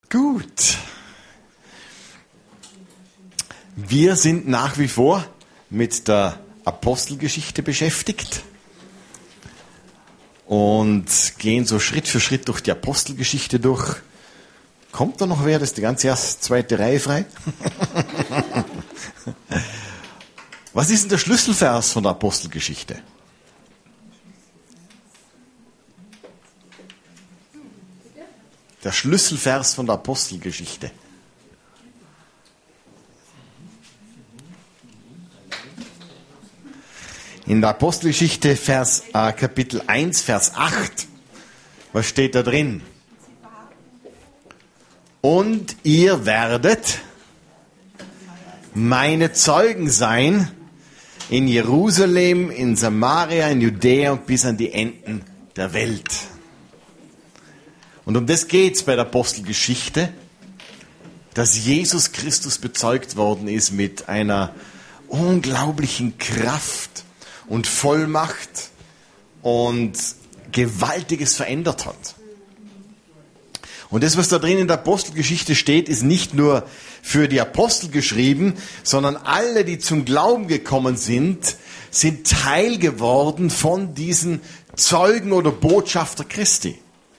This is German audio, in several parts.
Gut. Wir sind nach wie vor mit der Apostelgeschichte beschäftigt und gehen so Schritt für Schritt durch die Apostelgeschichte durch. Kommt da noch wer? Das ist die ganze erste, zweite Reihe frei. Was ist denn der Schlüsselvers von der Apostelgeschichte? Der Schlüsselvers von der Apostelgeschichte. In der Apostelgeschichte Kapitel 1, Vers 8. Was steht da drin? Und ihr werdet meine Zeugen sein in Jerusalem, in Samaria, in Judäa und bis an die Enden der Welt. Und um das geht's bei der Apostelgeschichte, dass Jesus Christus bezeugt worden ist mit einer unglaublichen Kraft und Vollmacht und Gewaltiges verändert hat. Und das, was da drin in der Apostelgeschichte steht, ist nicht nur für die Apostel geschrieben, sondern alle, die zum Glauben gekommen sind, sind Teil geworden von diesen Zeugen oder Botschafter Christi.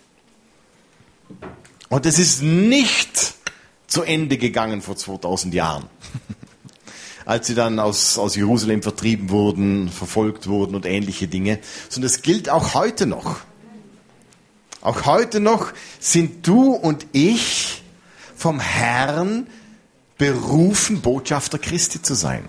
Und es ist nicht zu Ende gegangen vor 2000 Jahren, als sie dann aus Jerusalem vertrieben wurden, verfolgt wurden und ähnliche Dinge, sondern es gilt auch heute noch. Auch heute noch sind du und ich vom Herrn berufen, Botschafter Christi zu sein.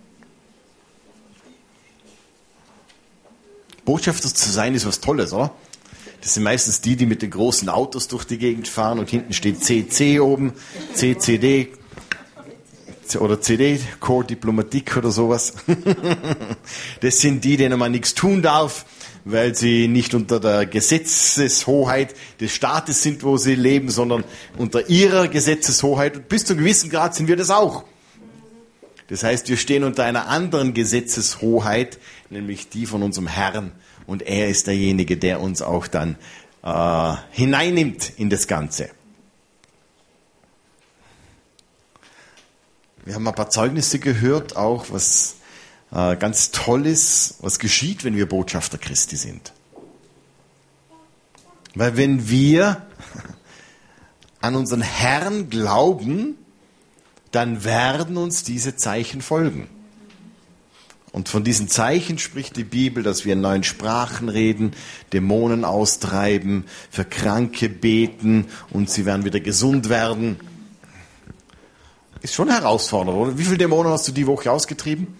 Botschafter zu sein ist was Tolles, oder? Das sind meistens die mit den großen Autos durch die Gegend fahren und hinten steht CC oben, CCD oder CD, Corps Diplomatique oder sowas. Das sind die, denen man nichts tun darf, weil sie nicht unter der Gesetzeshoheit des Staates sind, wo sie leben, sondern unter ihrer Gesetzeshoheit. Und bis zu einem gewissen Grad sind wir das auch. Das heißt, wir stehen unter einer anderen Gesetzeshoheit, nämlich die von unserem Herrn. Und er ist derjenige, der uns auch dann hineinnimmt in das Ganze. Wir haben ein paar Zeugnisse gehört, auch was ganz Tolles, was geschieht, wenn wir Botschafter Christi sind. Weil wenn wir an unseren Herrn glauben, dann werden uns diese Zeichen folgen. Und von diesen Zeichen spricht die Bibel, dass wir in neuen Sprachen reden, Dämonen austreiben, für Kranke beten und sie werden wieder gesund werden. Ist schon herausfordernd, oder? Wie viele Dämonen hast du die Woche ausgetrieben?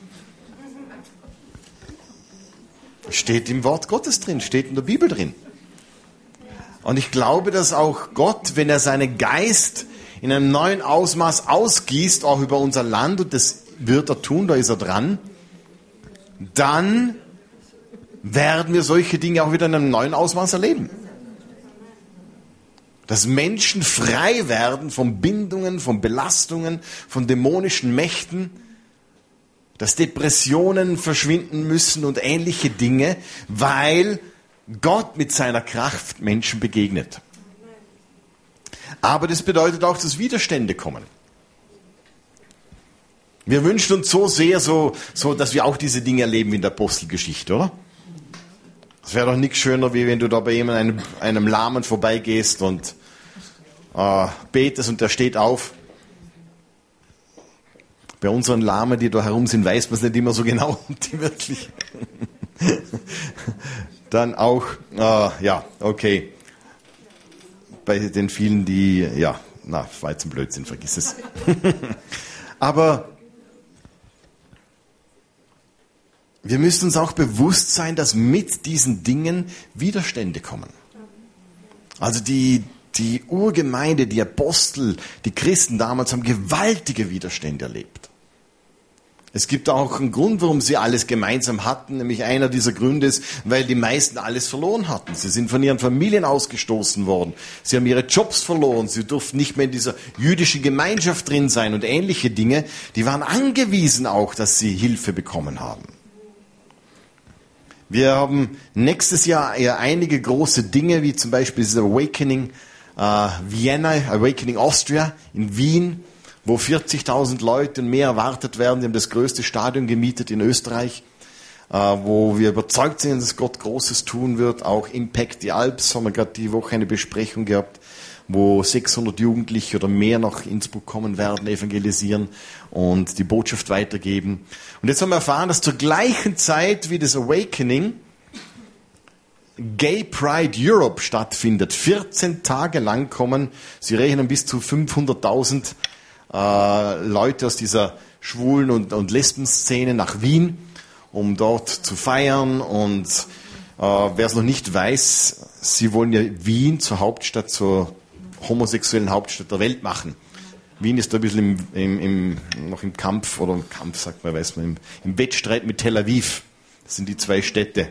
Steht im Wort Gottes drin, steht in der Bibel drin. Und ich glaube, dass auch Gott, wenn er seinen Geist in einem neuen Ausmaß ausgießt, auch über unser Land, und das wird er tun, da ist er dran, dann werden wir solche Dinge auch wieder in einem neuen Ausmaß erleben. Dass Menschen frei werden von Bindungen, von Belastungen, von dämonischen Mächten, dass Depressionen verschwinden müssen und ähnliche Dinge, weil Gott mit seiner Kraft Menschen begegnet. Aber das bedeutet auch, dass Widerstände kommen. Wir wünschen uns so sehr, so, dass wir auch diese Dinge erleben wie in der Apostelgeschichte, oder? Es wäre doch nichts schöner, wie wenn du da bei jemandem, einem Lahmen vorbeigehst und betest und der steht auf. Bei unseren Lahmen, die da herum sind, weiß man es nicht immer so genau, die wirklich. Dann auch, ja, okay. Bei den vielen, die, ja, war jetzt ein Blödsinn, vergiss es. Aber wir müssen uns auch bewusst sein, dass mit diesen Dingen Widerstände kommen. Also die Urgemeinde, die Apostel, die Christen damals haben gewaltige Widerstände erlebt. Es gibt auch einen Grund, warum sie alles gemeinsam hatten, nämlich einer dieser Gründe ist, weil die meisten alles verloren hatten. Sie sind von ihren Familien ausgestoßen worden. Sie haben ihre Jobs verloren. Sie durften nicht mehr in dieser jüdischen Gemeinschaft drin sein und ähnliche Dinge. Die waren angewiesen auch, dass sie Hilfe bekommen haben. Wir haben nächstes Jahr eher einige große Dinge, wie zum Beispiel dieses Awakening Vienna, Awakening Austria in Wien, wo 40.000 Leute und mehr erwartet werden. Die haben das größte Stadion gemietet in Österreich, wo wir überzeugt sind, dass Gott Großes tun wird. Auch Impact die Alps haben wir gerade die Woche eine Besprechung gehabt, wo 600 Jugendliche oder mehr nach Innsbruck kommen werden, evangelisieren und die Botschaft weitergeben. Und jetzt haben wir erfahren, dass zur gleichen Zeit wie das Awakening Gay Pride Europe stattfindet. 14 Tage lang kommen, sie rechnen bis zu 500.000 Leute aus dieser Schwulen- und Lesben-Szene nach Wien, um dort zu feiern. Und wer es noch nicht weiß, sie wollen ja Wien zur Hauptstadt, zur homosexuellen Hauptstadt der Welt machen. Wien ist da ein bisschen noch im Kampf, oder im Kampf sagt man, weiß man, im Wettstreit mit Tel Aviv. Das sind die zwei Städte.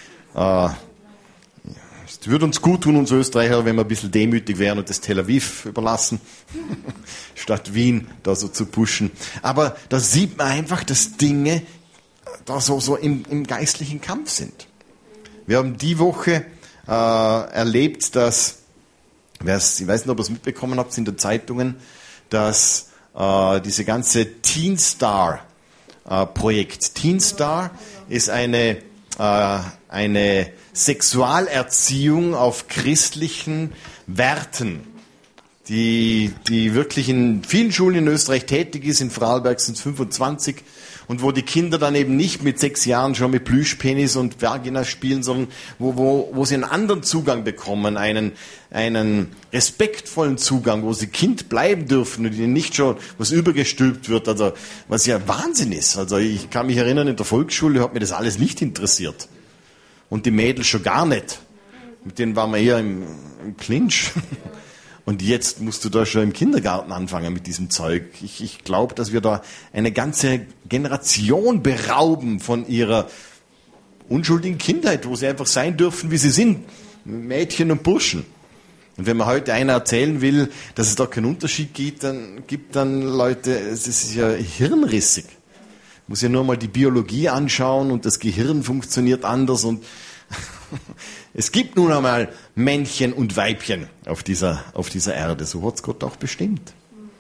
Es würde uns gut tun, uns Österreicher, wenn wir ein bisschen demütig wären und das Tel Aviv überlassen, statt Wien da so zu pushen. Aber da sieht man einfach, dass Dinge da so im geistlichen Kampf sind. Wir haben die Woche erlebt, dass, ich weiß nicht, ob ihr es mitbekommen habt in den Zeitungen, dass diese ganze Teen Star Projekt. Teen Star ist eine Sexualerziehung auf christlichen Werten, die wirklich in vielen Schulen in Österreich tätig ist. In Vorarlberg sind es 25. Und wo die Kinder dann eben nicht mit 6 Jahren schon mit Plüschpenis und Vagina spielen, sondern wo sie einen anderen Zugang bekommen, einen respektvollen Zugang, wo sie Kind bleiben dürfen und ihnen nicht schon was übergestülpt wird, also was ja Wahnsinn ist. Also ich kann mich erinnern, in der Volksschule hat mir das alles nicht interessiert. Und die Mädels schon gar nicht. Mit denen waren wir eher im Clinch. Und jetzt musst du da schon im Kindergarten anfangen mit diesem Zeug. Ich glaube, dass wir da eine ganze Generation berauben von ihrer unschuldigen Kindheit, wo sie einfach sein dürfen, wie sie sind. Mädchen und Burschen. Und wenn man heute einer erzählen will, dass es da keinen Unterschied gibt, dann Leute, es ist ja hirnrissig. Muss ja nur mal die Biologie anschauen und das Gehirn funktioniert anders und es gibt nun einmal Männchen und Weibchen auf dieser Erde. So hat es Gott auch bestimmt.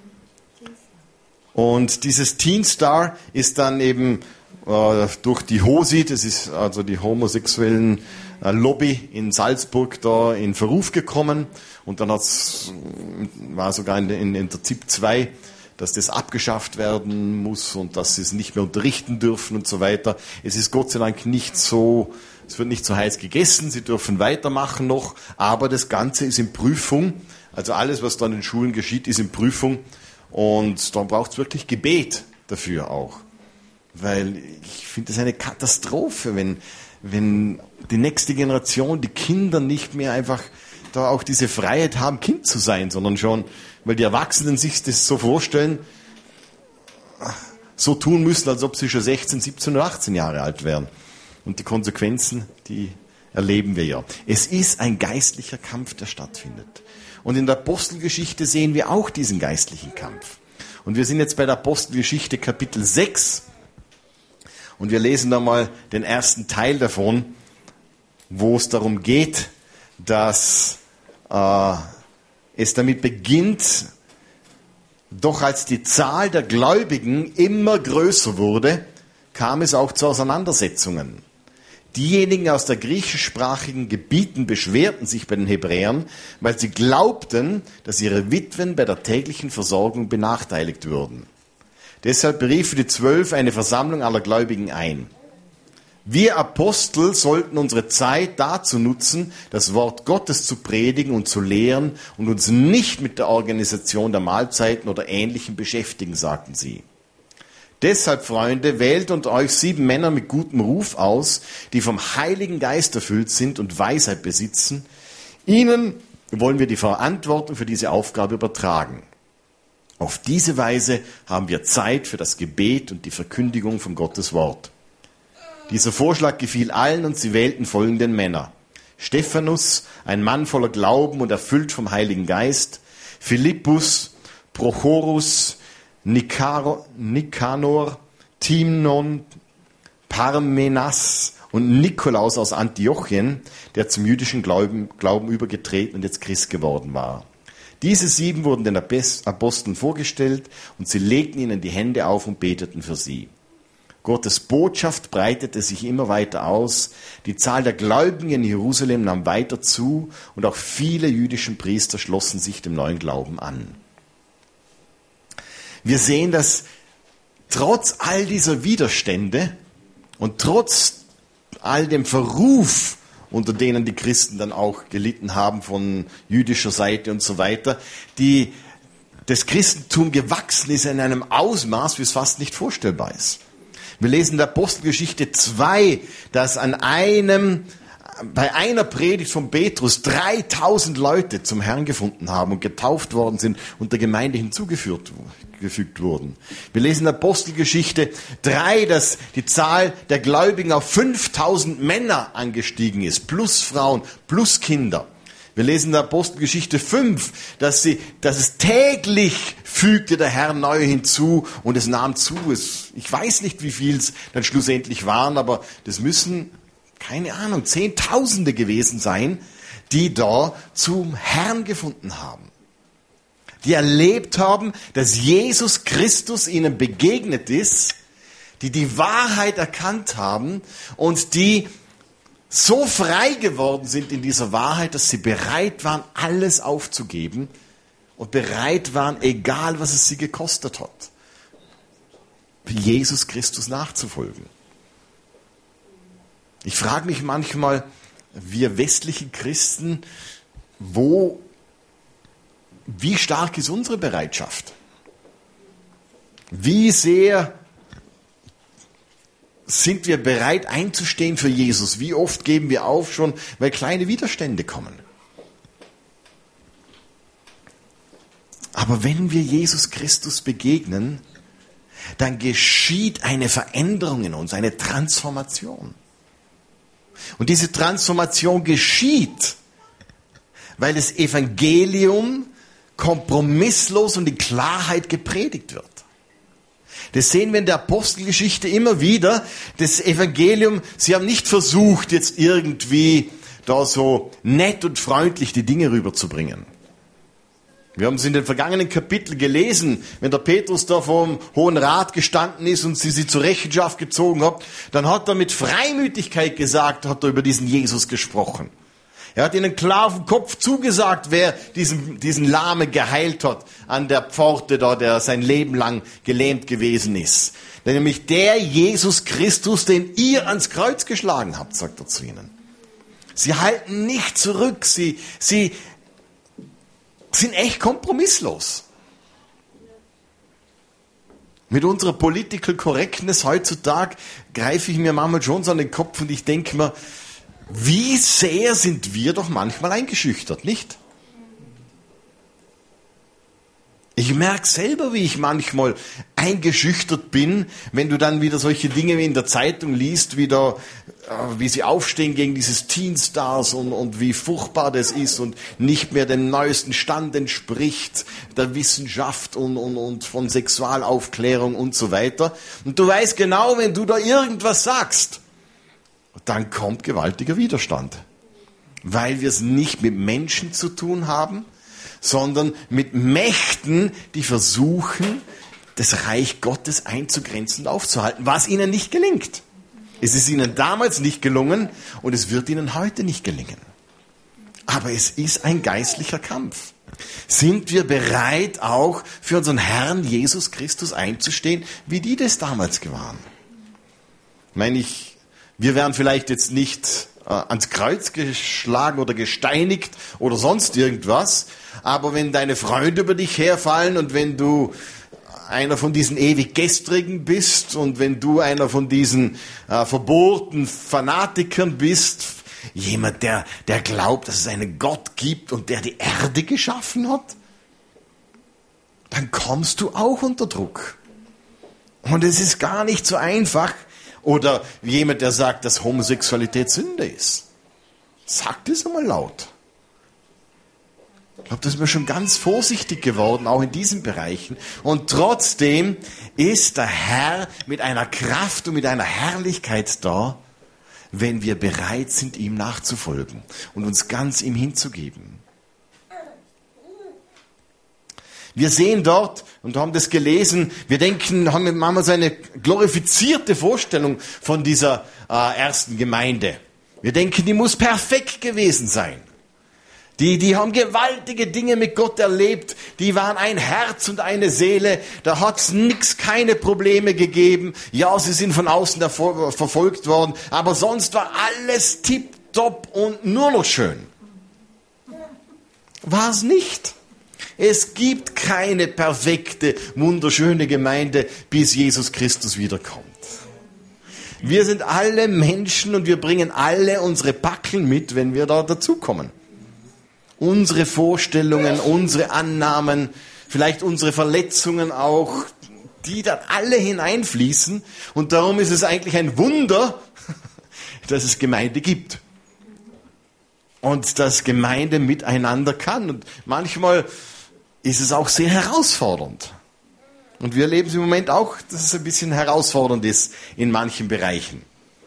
Und dieses Teen Star ist dann eben durch die HOSI, das ist also die homosexuellen Lobby in Salzburg, da in Verruf gekommen. Und dann war sogar in der ZIP 2, dass das abgeschafft werden muss und dass sie es nicht mehr unterrichten dürfen und so weiter. Es ist Gott sei Dank nicht so, es wird nicht so heiß gegessen, sie dürfen weitermachen noch, aber das Ganze ist in Prüfung. Also alles, was da in den Schulen geschieht, ist in Prüfung und dann braucht es wirklich Gebet dafür auch. Weil ich finde das eine Katastrophe, wenn die nächste Generation, die Kinder nicht mehr einfach da auch diese Freiheit haben, Kind zu sein, sondern schon, weil die Erwachsenen sich das so vorstellen, so tun müssen, als ob sie schon 16, 17 oder 18 Jahre alt wären. Und die Konsequenzen, die erleben wir ja. Es ist ein geistlicher Kampf, der stattfindet. Und in der Apostelgeschichte sehen wir auch diesen geistlichen Kampf. Und wir sind jetzt bei der Apostelgeschichte Kapitel 6. Und wir lesen da mal den ersten Teil davon, wo es darum geht, dass es damit beginnt, doch als die Zahl der Gläubigen immer größer wurde, kam es auch zu Auseinandersetzungen. Diejenigen aus der griechischsprachigen Gebieten beschwerten sich bei den Hebräern, weil sie glaubten, dass ihre Witwen bei der täglichen Versorgung benachteiligt würden. Deshalb beriefen die 12 eine Versammlung aller Gläubigen ein. Wir Apostel sollten unsere Zeit dazu nutzen, das Wort Gottes zu predigen und zu lehren und uns nicht mit der Organisation der Mahlzeiten oder Ähnlichem beschäftigen, sagten sie. Deshalb, Freunde, wählt unter euch 7 Männer mit gutem Ruf aus, die vom Heiligen Geist erfüllt sind und Weisheit besitzen. Ihnen wollen wir die Verantwortung für diese Aufgabe übertragen. Auf diese Weise haben wir Zeit für das Gebet und die Verkündigung von Gottes Wort. Dieser Vorschlag gefiel allen und sie wählten folgenden Männer. Stephanus, ein Mann voller Glauben und erfüllt vom Heiligen Geist. Philippus, Prochorus, Nikanor, Timnon, Parmenas und Nikolaus aus Antiochien, der zum jüdischen Glauben übergetreten und jetzt Christ geworden war. Diese 7 wurden den Aposteln vorgestellt und sie legten ihnen die Hände auf und beteten für sie. Gottes Botschaft breitete sich immer weiter aus. Die Zahl der Gläubigen in Jerusalem nahm weiter zu und auch viele jüdische Priester schlossen sich dem neuen Glauben an. Wir sehen, dass trotz all dieser Widerstände und trotz all dem Verruf, unter denen die Christen dann auch gelitten haben von jüdischer Seite und so weiter, das Christentum gewachsen ist in einem Ausmaß, wie es fast nicht vorstellbar ist. Wir lesen in der Apostelgeschichte 2, dass bei einer Predigt von Petrus 3000 Leute zum Herrn gefunden haben und getauft worden sind und der Gemeinde hinzugefügt wurden. Wir lesen in der Apostelgeschichte 3, dass die Zahl der Gläubigen auf 5000 Männer angestiegen ist, plus Frauen, plus Kinder. Wir lesen in der Apostelgeschichte 5, dass es täglich fügte der Herr neue hinzu und es nahm zu. Ich weiß nicht, wie viel es dann schlussendlich waren, aber das müssen, keine Ahnung, Zehntausende gewesen sein, die da zum Herrn gefunden haben. Die erlebt haben, dass Jesus Christus ihnen begegnet ist, die Wahrheit erkannt haben und die so frei geworden sind in dieser Wahrheit, dass sie bereit waren, alles aufzugeben und bereit waren, egal was es sie gekostet hat, Jesus Christus nachzufolgen. Ich frage mich manchmal, wir westlichen Christen, wie stark ist unsere Bereitschaft? Wie sehr sind wir bereit einzustehen für Jesus? Wie oft geben wir auf schon, weil kleine Widerstände kommen? Aber wenn wir Jesus Christus begegnen, dann geschieht eine Veränderung in uns, eine Transformation. Und diese Transformation geschieht, weil das Evangelium kompromisslos und in Klarheit gepredigt wird. Das sehen wir in der Apostelgeschichte immer wieder. Das Evangelium, sie haben nicht versucht, jetzt irgendwie da so nett und freundlich die Dinge rüberzubringen. Wir haben es in den vergangenen Kapiteln gelesen, wenn der Petrus da vom Hohen Rat gestanden ist und sie zur Rechenschaft gezogen hat, dann hat er mit Freimütigkeit gesagt, hat er über diesen Jesus gesprochen. Er hat ihnen klar auf den Kopf zugesagt, wer diesen Lahmen geheilt hat an der Pforte da, der sein Leben lang gelähmt gewesen ist. Nämlich der Jesus Christus, den ihr ans Kreuz geschlagen habt, sagt er zu ihnen. Sie halten nicht zurück, sie sind echt kompromisslos. Mit unserer Political Correctness heutzutage greife ich mir manchmal schon so an den Kopf und ich denke mir, wie sehr sind wir doch manchmal eingeschüchtert, nicht? Ich merke selber, wie ich manchmal eingeschüchtert bin, wenn du dann wieder solche Dinge wie in der Zeitung liest, wie sie aufstehen gegen dieses Teenstars und wie furchtbar das ist und nicht mehr dem neuesten Stand entspricht, der Wissenschaft und von Sexualaufklärung und so weiter. Und du weißt genau, wenn du da irgendwas sagst, dann kommt gewaltiger Widerstand, weil wir es nicht mit Menschen zu tun haben, sondern mit Mächten, die versuchen, das Reich Gottes einzugrenzen und aufzuhalten, was ihnen nicht gelingt. Es ist ihnen damals nicht gelungen und es wird ihnen heute nicht gelingen. Aber es ist ein geistlicher Kampf. Sind wir bereit, auch für unseren Herrn Jesus Christus einzustehen, wie die das damals waren? Wir wären vielleicht jetzt nicht ans Kreuz geschlagen oder gesteinigt oder sonst irgendwas, aber wenn deine Freunde über dich herfallen und wenn du einer von diesen ewig Gestrigen bist und wenn du einer von diesen verbohrten Fanatikern bist, jemand, der glaubt, dass es einen Gott gibt und der die Erde geschaffen hat, dann kommst du auch unter Druck. Und es ist gar nicht so einfach. Oder jemand, der sagt, dass Homosexualität Sünde ist. Sagt es einmal laut. Ich glaube, da sind wir schon ganz vorsichtig geworden, auch in diesen Bereichen. Und trotzdem ist der Herr mit einer Kraft und mit einer Herrlichkeit da, wenn wir bereit sind, ihm nachzufolgen und uns ganz ihm hinzugeben. Wir sehen dort und haben das gelesen, wir denken, haben wir so eine glorifizierte Vorstellung von dieser ersten Gemeinde. Wir denken, die muss perfekt gewesen sein. Die haben gewaltige Dinge mit Gott erlebt. Die waren ein Herz und eine Seele. Da hat's keine Probleme gegeben. Ja, sie sind von außen verfolgt worden. Aber sonst war alles tipptopp und nur noch schön. War es nicht. Es gibt keine perfekte, wunderschöne Gemeinde, bis Jesus Christus wiederkommt. Wir sind alle Menschen und wir bringen alle unsere Packeln mit, wenn wir da dazukommen. Unsere Vorstellungen, unsere Annahmen, vielleicht unsere Verletzungen auch, die dann alle hineinfließen. Und darum ist es eigentlich ein Wunder, dass es Gemeinde gibt. Und dass Gemeinde miteinander kann. Und manchmal ist es auch sehr herausfordernd. Und wir erleben es im Moment auch, dass es ein bisschen herausfordernd ist in manchen Bereichen.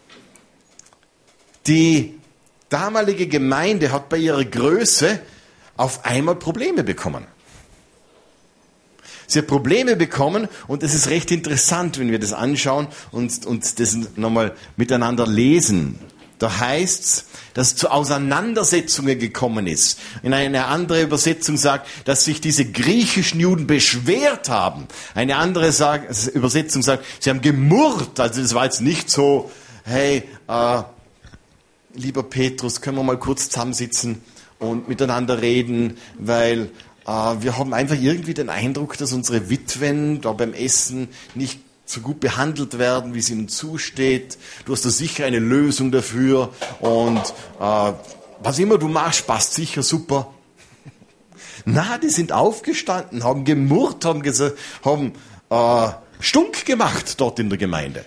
Die damalige Gemeinde hat bei ihrer Größe auf einmal Probleme bekommen. Sie hat Probleme bekommen und es ist recht interessant, wenn wir das anschauen und das nochmal miteinander lesen. Da heißt's, dass es zu Auseinandersetzungen gekommen ist. In einer anderen Übersetzung sagt, dass sich diese griechischen Juden beschwert haben. Eine andere Übersetzung sagt, sie haben gemurrt. Also das war jetzt nicht so, hey, lieber Petrus, können wir mal kurz zusammensitzen und miteinander reden, weil wir haben einfach irgendwie den Eindruck, dass unsere Witwen da beim Essen nicht so gut behandelt werden, wie es ihnen zusteht. Du hast da sicher eine Lösung dafür und was immer du machst, passt sicher super. Na, die sind aufgestanden, haben gemurrt, haben Stunk gemacht dort in der Gemeinde.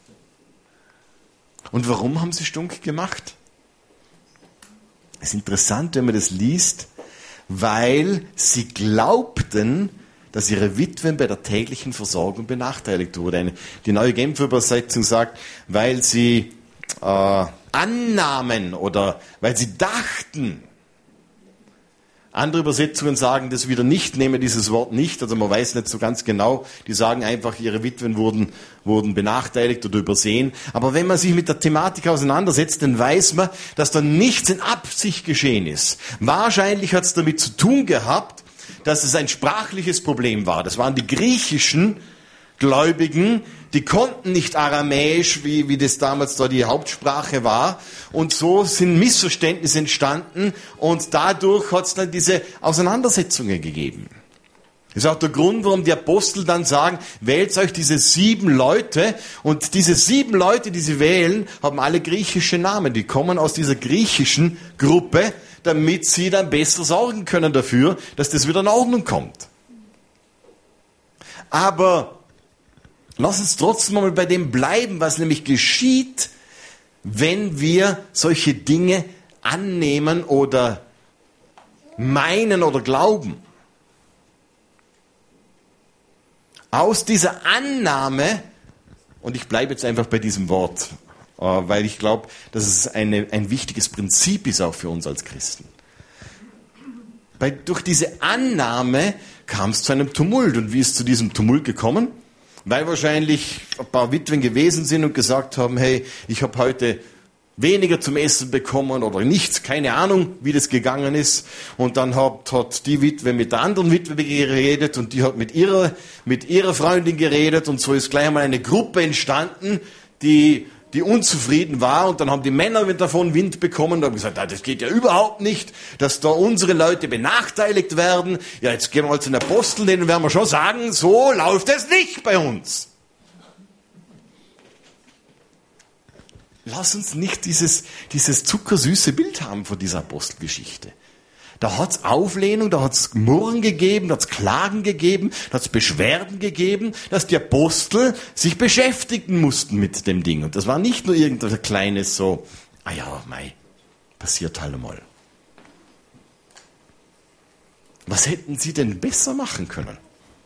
Und warum haben sie Stunk gemacht? Es ist interessant, wenn man das liest, weil sie glaubten, dass ihre Witwen bei der täglichen Versorgung benachteiligt wurden. Die Neue Genfer Übersetzung sagt, weil sie annahmen oder weil sie dachten. Andere Übersetzungen sagen das wieder nicht, nehmen dieses Wort nicht, also man weiß nicht so ganz genau. Die sagen einfach, ihre Witwen wurden benachteiligt oder übersehen. Aber wenn man sich mit der Thematik auseinandersetzt, dann weiß man, dass da nichts in Absicht geschehen ist. Wahrscheinlich hat es damit zu tun gehabt, dass es ein sprachliches Problem war. Das waren die griechischen Gläubigen, die konnten nicht Aramäisch, wie das damals da die Hauptsprache war. Und so sind Missverständnisse entstanden und dadurch hat es dann diese Auseinandersetzungen gegeben. Das ist auch der Grund, warum die Apostel dann sagen, wählt euch diese 7 Leute. Und diese 7 Leute, die sie wählen, haben alle griechische Namen. Die kommen aus dieser griechischen Gruppe, damit sie dann besser sorgen können dafür, dass das wieder in Ordnung kommt. Aber lass uns trotzdem mal bei dem bleiben, was nämlich geschieht, wenn wir solche Dinge annehmen oder meinen oder glauben. Aus dieser Annahme, und ich bleibe jetzt einfach bei diesem Wort, weil ich glaube, dass es ein wichtiges Prinzip ist auch für uns als Christen. Durch diese Annahme kam es zu einem Tumult. Und wie ist es zu diesem Tumult gekommen? Weil wahrscheinlich ein paar Witwen gewesen sind und gesagt haben, hey, ich habe heute weniger zum Essen bekommen oder nichts, keine Ahnung, wie das gegangen ist. Und dann hat die Witwe mit der anderen Witwe geredet und die hat mit ihrer Freundin geredet und so ist gleich einmal eine Gruppe entstanden, die unzufrieden war und dann haben die Männer davon Wind bekommen und haben gesagt, das geht ja überhaupt nicht, dass da unsere Leute benachteiligt werden. Ja, jetzt gehen wir mal zu den Aposteln, denen werden wir schon sagen, so läuft es nicht bei uns. Lass uns nicht dieses zuckersüße Bild haben von dieser Apostelgeschichte. Da hat's Auflehnung, da hat's Murren gegeben, da hat's Klagen gegeben, da hat's Beschwerden gegeben, dass die Apostel sich beschäftigen mussten mit dem Ding. Und das war nicht nur irgendein kleines so, passiert halt einmal. Was hätten sie denn besser machen können?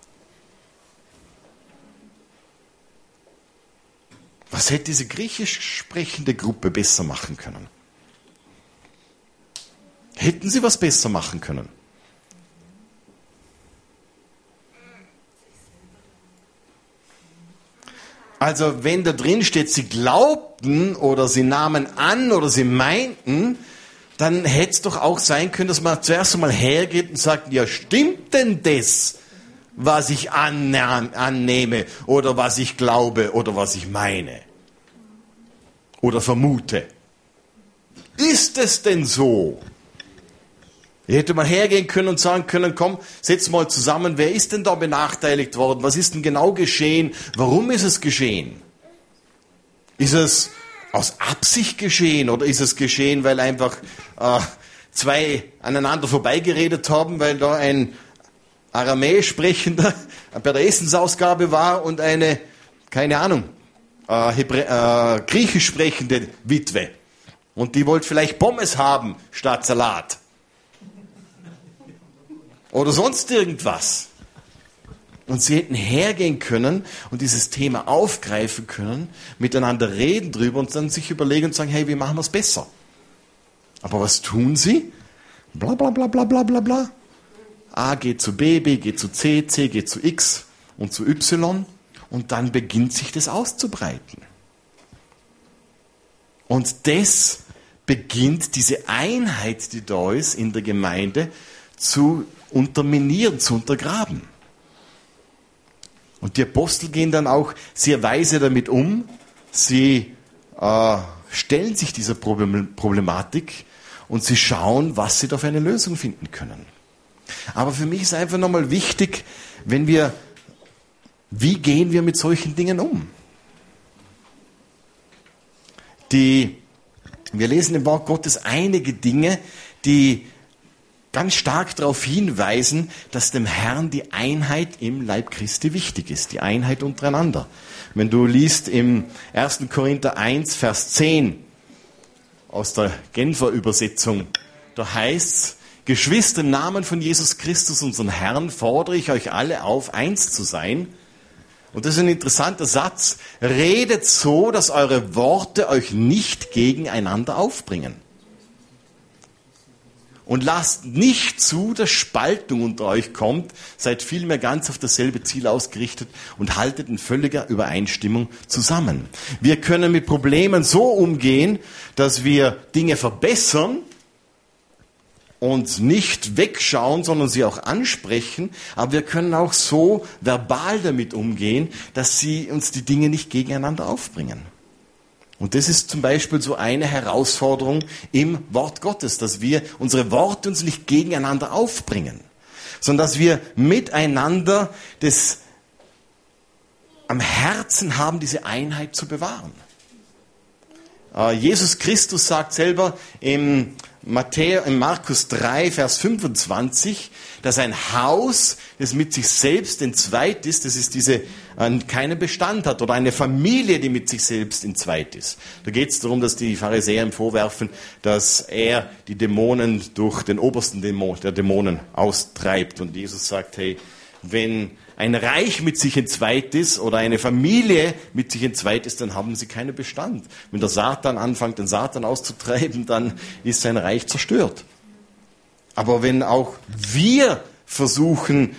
Was hätte diese griechisch sprechende Gruppe besser machen können? Hätten sie was besser machen können? Also wenn da drin steht, sie glaubten oder sie nahmen an oder sie meinten, dann hätte es doch auch sein können, dass man zuerst einmal hergeht und sagt, ja, stimmt denn das, was ich annehme oder was ich glaube oder was ich meine oder vermute? Ist es denn so? Ich hätte mal hergehen können und sagen können, komm, setz mal zusammen, wer ist denn da benachteiligt worden? Was ist denn genau geschehen? Warum ist es geschehen? Ist es aus Absicht geschehen oder ist es geschehen, weil einfach zwei aneinander vorbeigeredet haben, weil da ein Aramäisch sprechender bei der Essensausgabe war und eine, keine Ahnung, Griechisch sprechende Witwe. Und die wollte vielleicht Pommes haben statt Salat. Oder sonst irgendwas. Und sie hätten hergehen können und dieses Thema aufgreifen können, miteinander reden drüber und dann sich überlegen und sagen, hey, wie machen wir es besser? Aber was tun sie? Bla bla bla bla bla bla bla. A geht zu B, B geht zu C, C geht zu X und zu Y und dann beginnt sich das auszubreiten. Und das beginnt diese Einheit, die da ist in der Gemeinde, zu unterminieren, zu untergraben. Und die Apostel gehen dann auch sehr weise damit um. Sie stellen sich dieser Problematik und sie schauen, was sie da für eine Lösung finden können. Aber für mich ist einfach nochmal wichtig, wie gehen wir mit solchen Dingen um? Wir lesen im Wort Gottes einige Dinge, die ganz stark darauf hinweisen, dass dem Herrn die Einheit im Leib Christi wichtig ist, die Einheit untereinander. Wenn du liest im 1. Korinther 1, Vers 10 aus der Genfer Übersetzung, da heißt es, Geschwister, im Namen von Jesus Christus, unseren Herrn, fordere ich euch alle auf, eins zu sein. Und das ist ein interessanter Satz. Redet so, dass eure Worte euch nicht gegeneinander aufbringen. Und lasst nicht zu, dass Spaltung unter euch kommt, seid vielmehr ganz auf dasselbe Ziel ausgerichtet und haltet in völliger Übereinstimmung zusammen. Wir können mit Problemen so umgehen, dass wir Dinge verbessern und nicht wegschauen, sondern sie auch ansprechen, aber wir können auch so verbal damit umgehen, dass sie uns die Dinge nicht gegeneinander aufbringen. Und das ist zum Beispiel so eine Herausforderung im Wort Gottes, dass wir unsere Worte uns nicht gegeneinander aufbringen, sondern dass wir miteinander das am Herzen haben, diese Einheit zu bewahren. Jesus Christus sagt selber im Markus 3, Vers 25, dass ein Haus, das mit sich selbst entzweit ist, das ist keinen Bestand hat, oder eine Familie, die mit sich selbst entzweit ist. Da geht es darum, dass die Pharisäer ihm vorwerfen, dass er die Dämonen durch den obersten der Dämonen austreibt. Und Jesus sagt, hey, wenn ein Reich mit sich entzweit ist oder eine Familie mit sich entzweit ist, dann haben sie keinen Bestand. Wenn der Satan anfängt, den Satan auszutreiben, dann ist sein Reich zerstört. Aber wenn auch wir versuchen,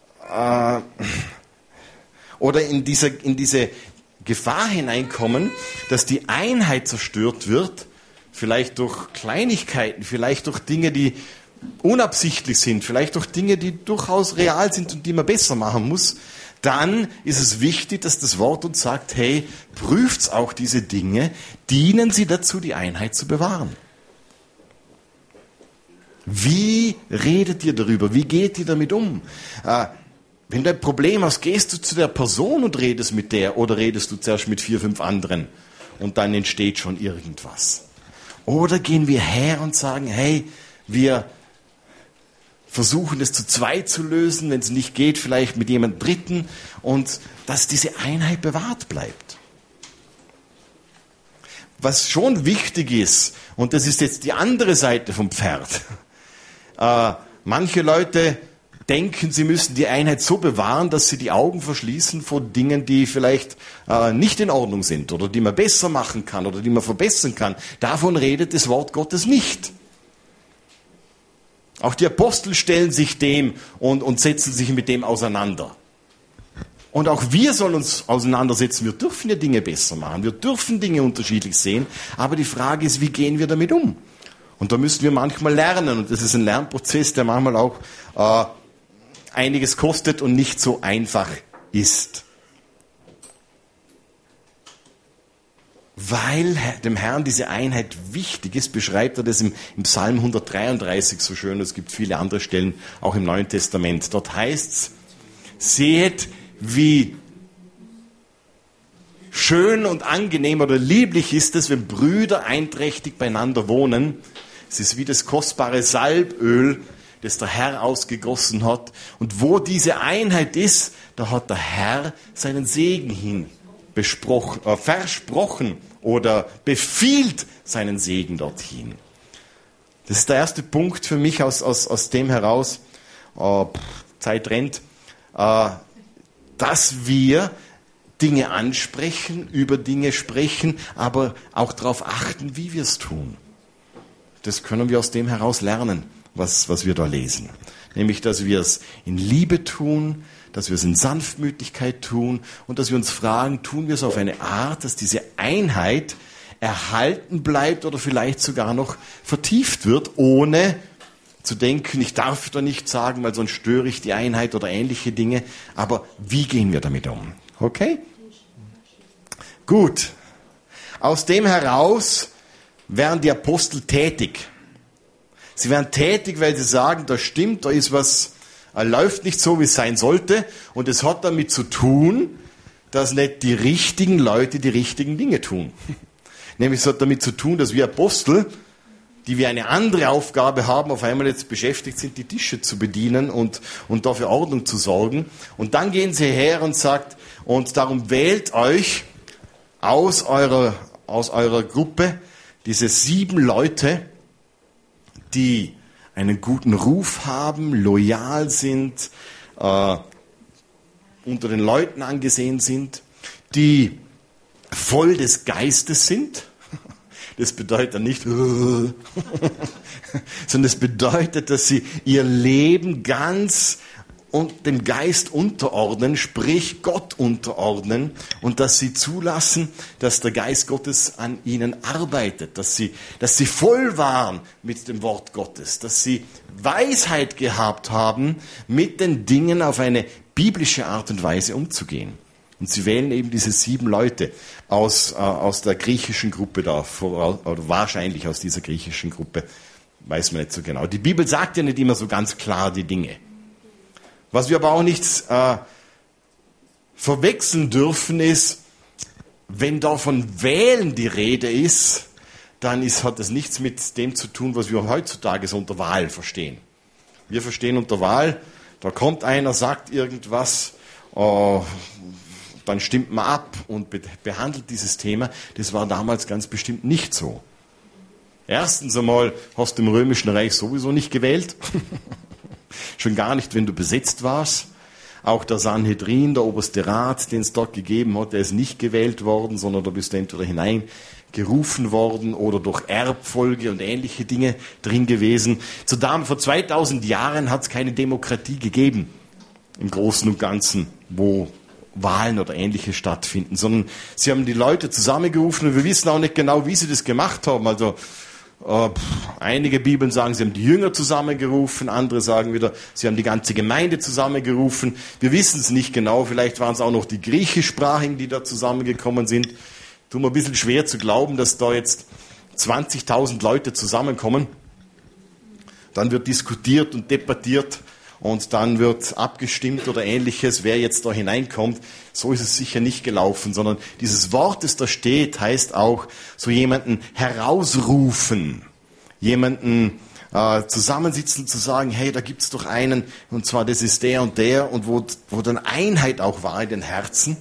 oder in diese Gefahr hineinkommen, dass die Einheit zerstört wird, vielleicht durch Kleinigkeiten, vielleicht durch Dinge, die unabsichtlich sind, vielleicht durch Dinge, die durchaus real sind und die man besser machen muss, dann ist es wichtig, dass das Wort uns sagt, hey, prüft auch diese Dinge, dienen sie dazu, die Einheit zu bewahren. Wie redet ihr darüber? Wie geht ihr damit um? Wenn du ein Problem hast, gehst du zu der Person und redest mit der oder redest du zuerst mit 4, 5 anderen und dann entsteht schon irgendwas. Oder gehen wir her und sagen, hey, wir versuchen es zu zweit zu lösen, wenn es nicht geht, vielleicht mit jemand Dritten und dass diese Einheit bewahrt bleibt. Was schon wichtig ist, und das ist jetzt die andere Seite vom Pferd, manche Leute denken, sie müssen die Einheit so bewahren, dass sie die Augen verschließen vor Dingen, die vielleicht nicht in Ordnung sind oder die man besser machen kann oder die man verbessern kann. Davon redet das Wort Gottes nicht. Auch die Apostel stellen sich dem und setzen sich mit dem auseinander. Und auch wir sollen uns auseinandersetzen. Wir dürfen ja Dinge besser machen. Wir dürfen Dinge unterschiedlich sehen. Aber die Frage ist, wie gehen wir damit um? Und da müssen wir manchmal lernen. Und das ist ein Lernprozess, der manchmal auch einiges kostet und nicht so einfach ist. Weil dem Herrn diese Einheit wichtig ist, beschreibt er das im Psalm 133 so schön. Es gibt viele andere Stellen, auch im Neuen Testament. Dort heißt es, seht, wie schön und angenehm oder lieblich ist es, wenn Brüder einträchtig beieinander wohnen. Es ist wie das kostbare Salböl, das der Herr ausgegossen hat. Und wo diese Einheit ist, da hat der Herr seinen Segen hin versprochen oder befiehlt seinen Segen dorthin. Das ist der erste Punkt für mich aus dem heraus, Zeit rennt, dass wir Dinge ansprechen, über Dinge sprechen, aber auch darauf achten, wie wir es tun. Das können wir aus dem heraus lernen, was wir da lesen. Nämlich, dass wir es in Liebe tun, dass wir es in Sanftmütigkeit tun und dass wir uns fragen, tun wir es auf eine Art, dass diese Einheit erhalten bleibt oder vielleicht sogar noch vertieft wird, ohne zu denken, ich darf da nicht sagen, weil sonst störe ich die Einheit oder ähnliche Dinge. Aber wie gehen wir damit um? Okay? Gut. Aus dem heraus werden die Apostel tätig. Sie werden tätig, weil sie sagen, da stimmt, da ist was, läuft nicht so, wie es sein sollte. Und es hat damit zu tun, dass nicht die richtigen Leute die richtigen Dinge tun. Nämlich es hat damit zu tun, dass wir Apostel, die wir eine andere Aufgabe haben, auf einmal jetzt beschäftigt sind, die Tische zu bedienen und dafür Ordnung zu sorgen. Und dann gehen sie her und sagt, und darum wählt euch aus eurer Gruppe diese 7 Leute, die einen guten Ruf haben, loyal sind, unter den Leuten angesehen sind, die voll des Geistes sind. Das bedeutet nicht, sondern es bedeutet, dass sie ihr Leben ganz und dem Geist unterordnen, sprich Gott unterordnen und dass sie zulassen, dass der Geist Gottes an ihnen arbeitet, dass sie voll waren mit dem Wort Gottes, dass sie Weisheit gehabt haben, mit den Dingen auf eine biblische Art und Weise umzugehen. Und sie wählen eben diese 7 Leute aus der griechischen Gruppe da, oder wahrscheinlich aus dieser griechischen Gruppe, weiß man nicht so genau. Die Bibel sagt ja nicht immer so ganz klar die Dinge. Was wir aber auch nicht verwechseln dürfen ist, wenn da von Wählen die Rede ist, dann hat das nichts mit dem zu tun, was wir heutzutage so unter Wahl verstehen. Wir verstehen unter Wahl, da kommt einer, sagt irgendwas, dann stimmt man ab und behandelt dieses Thema. Das war damals ganz bestimmt nicht so. Erstens einmal hast du im Römischen Reich sowieso nicht gewählt. Schon gar nicht, wenn du besetzt warst. Auch der Sanhedrin, der oberste Rat, den es dort gegeben hat, der ist nicht gewählt worden, sondern da bist du entweder hineingerufen worden oder durch Erbfolge und ähnliche Dinge drin gewesen. Vor 2000 Jahren hat es keine Demokratie gegeben, im Großen und Ganzen, wo Wahlen oder Ähnliches stattfinden, sondern sie haben die Leute zusammengerufen und wir wissen auch nicht genau, wie sie das gemacht haben. Also einige Bibeln sagen, sie haben die Jünger zusammengerufen, andere sagen wieder, sie haben die ganze Gemeinde zusammengerufen. Wir wissen es nicht genau, vielleicht waren es auch noch die Griechischsprachigen, die da zusammengekommen sind. Tut mir ein bisschen schwer zu glauben, dass da jetzt 20.000 Leute zusammenkommen. Dann wird diskutiert und debattiert. Und dann wird abgestimmt oder Ähnliches, wer jetzt da hineinkommt. So ist es sicher nicht gelaufen, sondern dieses Wort, das da steht, heißt auch so jemanden herausrufen, jemanden zusammensitzen, zu sagen, hey, da gibt's doch einen, und zwar das ist der und der, und wo dann Einheit auch war in den Herzen.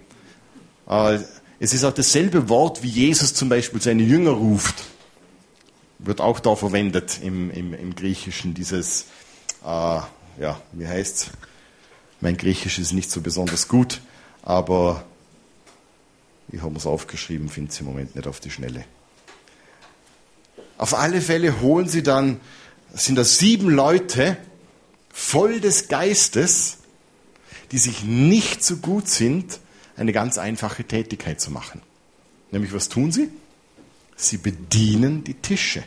Es ist auch dasselbe Wort, wie Jesus zum Beispiel seine Jünger ruft. Wird auch da verwendet im Griechischen, dieses wie heißt's? Mein Griechisch ist nicht so besonders gut, aber ich habe es aufgeschrieben, finde es im Moment nicht auf die Schnelle. Auf alle Fälle sind da 7 Leute voll des Geistes, die sich nicht so gut sind, eine ganz einfache Tätigkeit zu machen. Nämlich, was tun sie? Sie bedienen die Tische.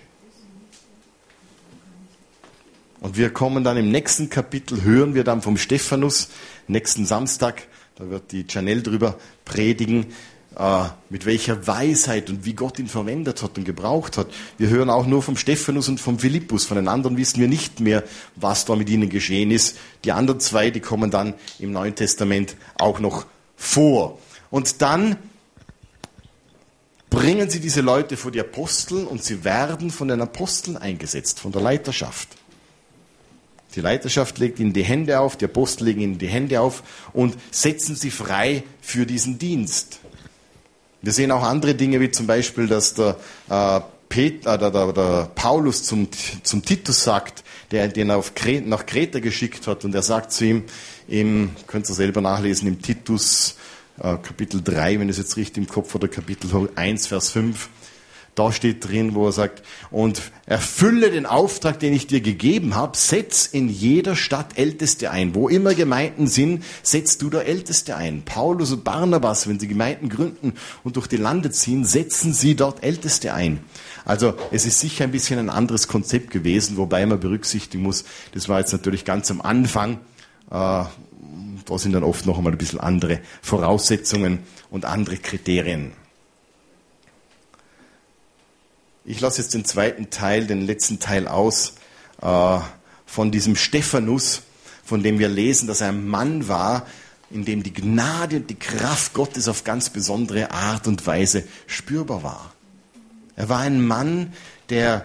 Und wir kommen dann im nächsten Kapitel, hören wir dann vom Stephanus, nächsten Samstag, da wird die Janelle drüber predigen, mit welcher Weisheit und wie Gott ihn verwendet hat und gebraucht hat. Wir hören auch nur vom Stephanus und vom Philippus. Von den anderen wissen wir nicht mehr, was da mit ihnen geschehen ist. Die anderen zwei, die kommen dann im Neuen Testament auch noch vor. Und dann bringen sie diese Leute vor die Apostel und sie werden von den Aposteln eingesetzt, von der Leiterschaft. Die Leiterschaft legt ihnen die Hände auf, die Apostel legen ihnen die Hände auf und setzen sie frei für diesen Dienst. Wir sehen auch andere Dinge, wie zum Beispiel, dass der Paulus zum Titus sagt, der den nach Kreta geschickt hat, und er sagt zu ihm, könnt ihr selber nachlesen, im Titus Kapitel 3, wenn ich es jetzt richtig im Kopf habe, oder Kapitel 1, Vers 5, da steht drin, wo er sagt, und erfülle den Auftrag, den ich dir gegeben habe, setz in jeder Stadt Älteste ein. Wo immer Gemeinden sind, setzt du da Älteste ein. Paulus und Barnabas, wenn sie Gemeinden gründen und durch die Lande ziehen, setzen sie dort Älteste ein. Also es ist sicher ein bisschen ein anderes Konzept gewesen, wobei man berücksichtigen muss, das war jetzt natürlich ganz am Anfang, da sind dann oft noch einmal ein bisschen andere Voraussetzungen und andere Kriterien. Ich lasse jetzt den zweiten Teil, den letzten Teil aus, von diesem Stephanus, von dem wir lesen, dass er ein Mann war, in dem die Gnade und die Kraft Gottes auf ganz besondere Art und Weise spürbar war. Er war ein Mann, der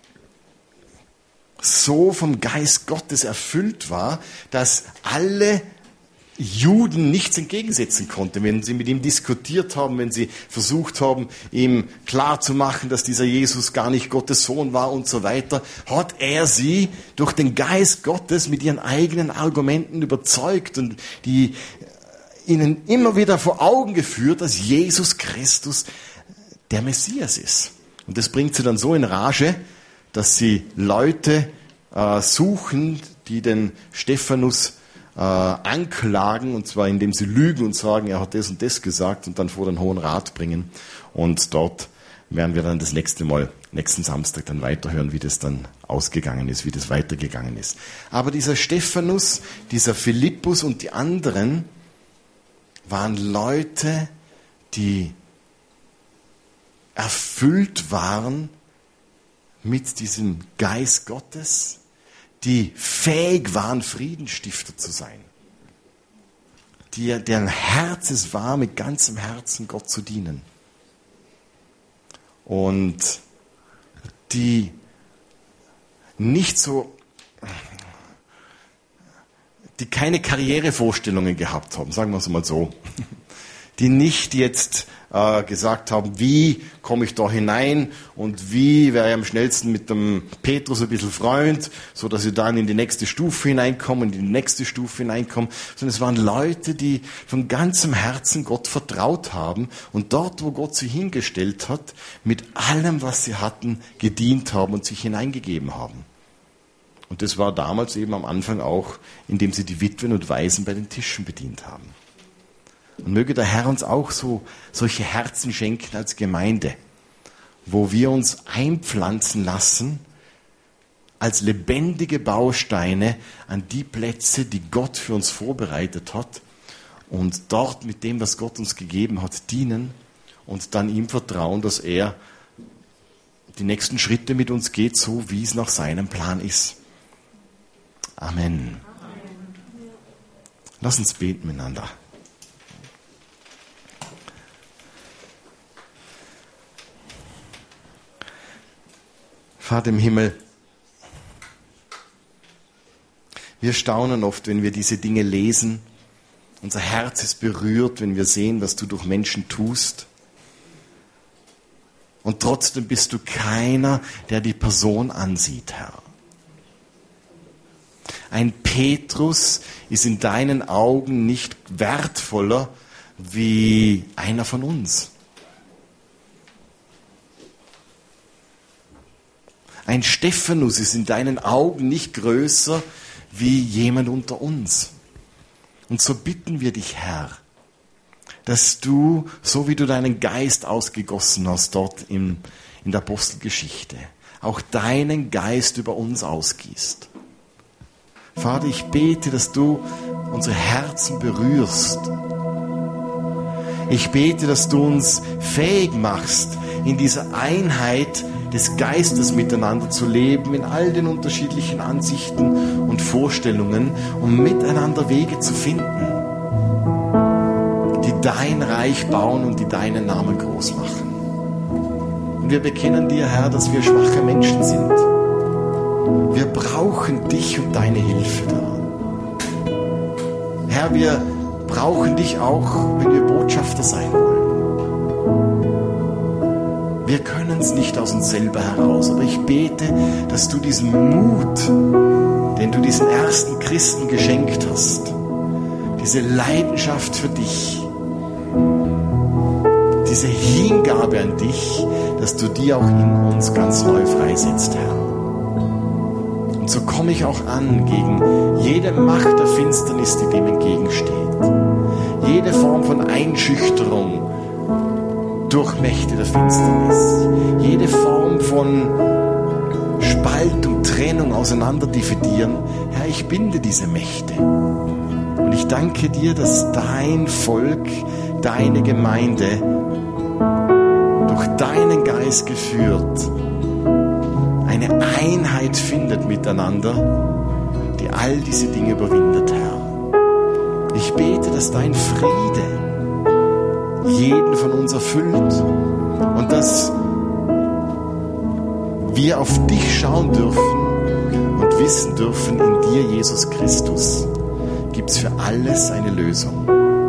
so vom Geist Gottes erfüllt war, dass alle Juden nichts entgegensetzen konnten, wenn sie mit ihm diskutiert haben, wenn sie versucht haben, ihm klarzumachen, dass dieser Jesus gar nicht Gottes Sohn war und so weiter, hat er sie durch den Geist Gottes mit ihren eigenen Argumenten überzeugt und die ihnen immer wieder vor Augen geführt, dass Jesus Christus der Messias ist. Und das bringt sie dann so in Rage, dass sie Leute suchen, die den Stephanus anklagen, und zwar indem sie lügen und sagen, er hat das und das gesagt, und dann vor den Hohen Rat bringen. Und dort werden wir dann das nächste Mal, nächsten Samstag, dann weiterhören, wie das dann ausgegangen ist, wie das weitergegangen ist. Aber dieser Stephanus, dieser Philippus und die anderen waren Leute, die erfüllt waren mit diesem Geist Gottes, die fähig waren, Friedensstifter zu sein, deren Herz es war, mit ganzem Herzen Gott zu dienen. Und die nicht so, die keine Karrierevorstellungen gehabt haben, sagen wir es mal so, die nicht jetzt gesagt haben, wie komme ich da hinein und wie wäre ich am schnellsten mit dem Petrus ein bisschen Freund, so dass ich dann in die nächste Stufe hineinkomme, in die nächste Stufe hineinkomme, sondern es waren Leute, die von ganzem Herzen Gott vertraut haben und dort, wo Gott sie hingestellt hat, mit allem, was sie hatten, gedient haben und sich hineingegeben haben. Und das war damals eben am Anfang auch, indem sie die Witwen und Waisen bei den Tischen bedient haben. Und möge der Herr uns auch solche Herzen schenken als Gemeinde, wo wir uns einpflanzen lassen als lebendige Bausteine an die Plätze, die Gott für uns vorbereitet hat, und dort mit dem, was Gott uns gegeben hat, dienen und dann ihm vertrauen, dass er die nächsten Schritte mit uns geht, so wie es nach seinem Plan ist. Amen. Lass uns beten miteinander. Vater im Himmel, wir staunen oft, wenn wir diese Dinge lesen. Unser Herz ist berührt, wenn wir sehen, was du durch Menschen tust. Und trotzdem bist du keiner, der die Person ansieht, Herr. Ein Petrus ist in deinen Augen nicht wertvoller wie einer von uns. Ein Stephanus ist in deinen Augen nicht größer wie jemand unter uns. Und so bitten wir dich, Herr, dass du, so wie du deinen Geist ausgegossen hast dort in der Apostelgeschichte, auch deinen Geist über uns ausgießt. Vater, ich bete, dass du unsere Herzen berührst. Ich bete, dass du uns fähig machst, in dieser Einheit des Geistes miteinander zu leben, in all den unterschiedlichen Ansichten und Vorstellungen, um miteinander Wege zu finden, die dein Reich bauen und die deinen Namen groß machen. Und wir bekennen dir, Herr, dass wir schwache Menschen sind. Wir brauchen dich und deine Hilfe da. Herr, wir brauchen dich auch, wenn wir Botschafter sein wollen. Wir können es nicht aus uns selber heraus, aber ich bete, dass du diesen Mut, den du diesen ersten Christen geschenkt hast, diese Leidenschaft für dich, diese Hingabe an dich, dass du die auch in uns ganz neu freisetzt, Herr. Und so komme ich auch an gegen jede Macht der Finsternis, die dem entgegensteht. Jede Form von Einschüchterung durch Mächte der Finsternis. Jede Form von Spaltung, Trennung, Auseinanderdividieren. Herr, ich binde diese Mächte. Und ich danke dir, dass dein Volk, deine Gemeinde durch deinen Geist geführt eine Einheit findet miteinander, die all diese Dinge überwindet, Herr. Ich bete, dass dein Friede jeden von uns erfüllt und dass wir auf dich schauen dürfen und wissen dürfen, in dir, Jesus Christus, gibt es für alles eine Lösung.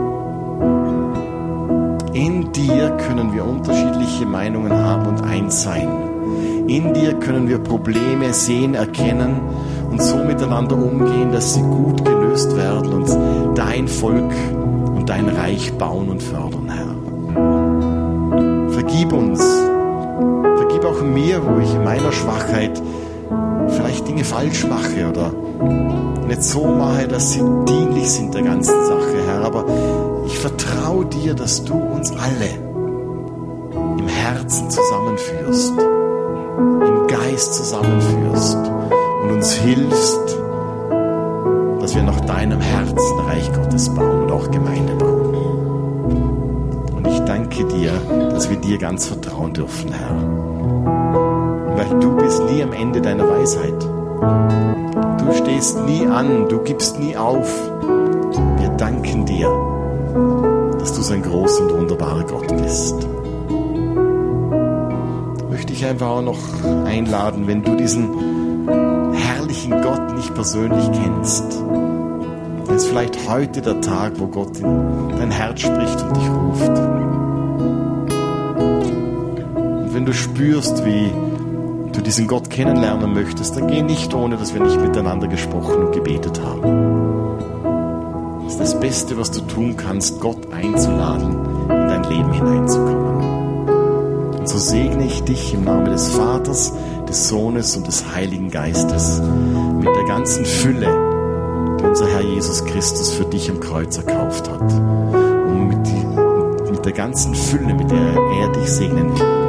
In dir können wir unterschiedliche Meinungen haben und eins sein. In dir können wir Probleme sehen, erkennen und so miteinander umgehen, dass sie gut gelöst werden und dein Volk und dein Reich bauen und fördern, Herr. Vergib uns. Vergib auch mir, wo ich in meiner Schwachheit vielleicht Dinge falsch mache oder nicht so mache, dass sie dienlich sind der ganzen Sache, Herr. Aber ich vertraue dir, dass du uns alle im Herzen zusammenführst, im Geist zusammenführst und uns hilfst, dass wir nach deinem Herzen Reich Gottes bauen und auch Gemeinde bauen. Und ich danke dir, dass wir dir ganz vertrauen dürfen, Herr. Weil du bist nie am Ende deiner Weisheit. Du stehst nie an, du gibst nie auf. Wir danken dir, dass du so ein großer und wunderbarer Gott bist. Möchte ich einfach auch noch einladen, wenn du diesen herrlichen Gott nicht persönlich kennst, dann ist vielleicht heute der Tag, wo Gott in dein Herz spricht und dich ruft. Und wenn du spürst, wie du diesen Gott kennenlernen möchtest, dann geh nicht, ohne dass wir nicht miteinander gesprochen und gebetet haben. Das ist das Beste, was du tun kannst, Gott einzuladen, in dein Leben hineinzukommen. Und so segne ich dich im Namen des Vaters, des Sohnes und des Heiligen Geistes mit der ganzen Fülle, die unser Herr Jesus Christus für dich am Kreuz erkauft hat. Und mit der ganzen Fülle, mit der er dich segnen will.